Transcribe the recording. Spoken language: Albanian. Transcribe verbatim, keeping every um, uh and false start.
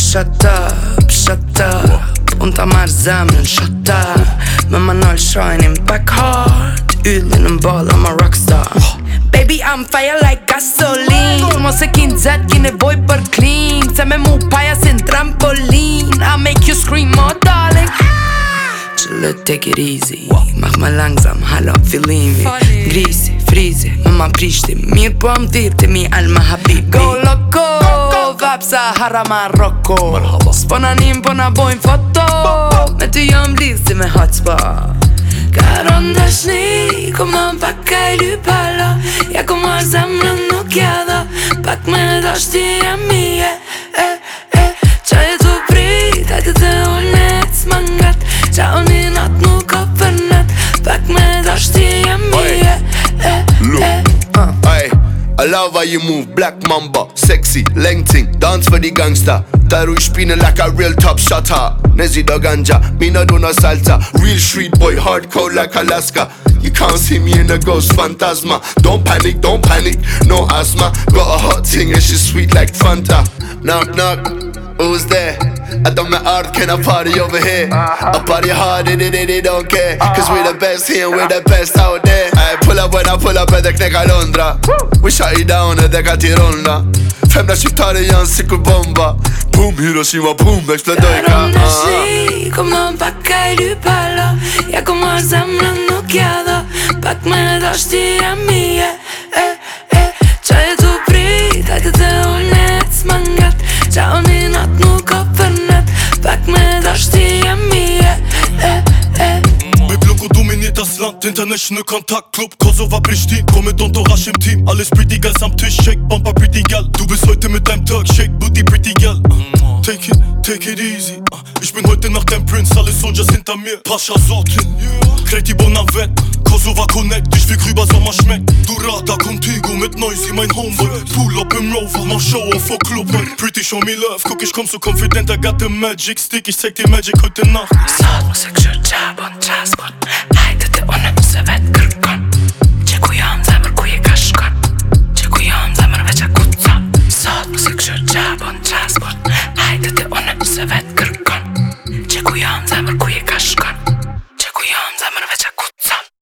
shut up, shut up Unë ta marrë zemrën, shut up Me më nalë shrajnin back hard Yllin në ball, I'm a rockstar Baby, I'm fire like gasoline Mos e kin zet, ki nevoj për clean Se me mu paja si në trampolin I make you scream, oh darling Chill, take it easy Mach ma langzam, halo fillimi Grisi, frizi, me ma prishti Mirë po am dhirti mi alma habibi Go loco, vapsa harama rocco S'pona nim, pona bojn foto Me ty jom lidh si me hotspot Karon dashni, kom non pak ka i lypala Ja kom marrë zemrën nuk jada Pak me dashti jam mije eh, eh, Qa e tu prit, hajtë të unet s'mangat Qa unë i nat nuk ka për net Pak me dashti jam mije eh, eh. Ay, I love how you move, black mamba Sexy, lengting, dance for the gangsta Taru i shpine like a real top shotter Nezi do ganja, me no do no salsa Real street boy, hardcore like Alaska You can't see me in a ghost phantasma Don't panic, don't panic, no asthma Got a hot thing and she's sweet like Fanta Knock, knock, who's there? I don't my art, can I party over here? I party hard, they, they, they don't care Cause we're the best here and we're the best out there I pull up when I pull up edhe kneka Londra We shut it down edhe ka Tirana Femna shqiptare janë si kur bomba Boom, Hiroshima, boom, eksplodoj ka Karon dashni, kom non pak ka i lypala Ja kom marrë zemrën nuk jada Pak me dashti jam mije eh, eh. Qa e tu prit, hajtë të unet s'mangat Qa unë i nat nuk ka për net Pak me dashti jam mije eh, eh. Me bloku du me njët aslant International Contact Club Kosova Prishtin Kome don të rashim tim Alles pretty girl sam të shake Bumpa pretty girl Du besoj të me time tug Shake booty pretty girl uh, Take it, take it easy uh, Ich bin heute nach dem Prince Alle Soldiers hinter mir Pascha Sortin yeah. Kreti bona vet Kosova Connect Ich will rüber Sommer schmeckt Durata Contigo mit Noisy mein Homeboy Pull up im Rover Mach Show auf vor Club Pretty show me love Guck ich komm so confident I got the magic stick Ich zeig dir Magic heute Nacht Salt, musik, shurt, jab und jazz Hajtë të unë se vetë kërkon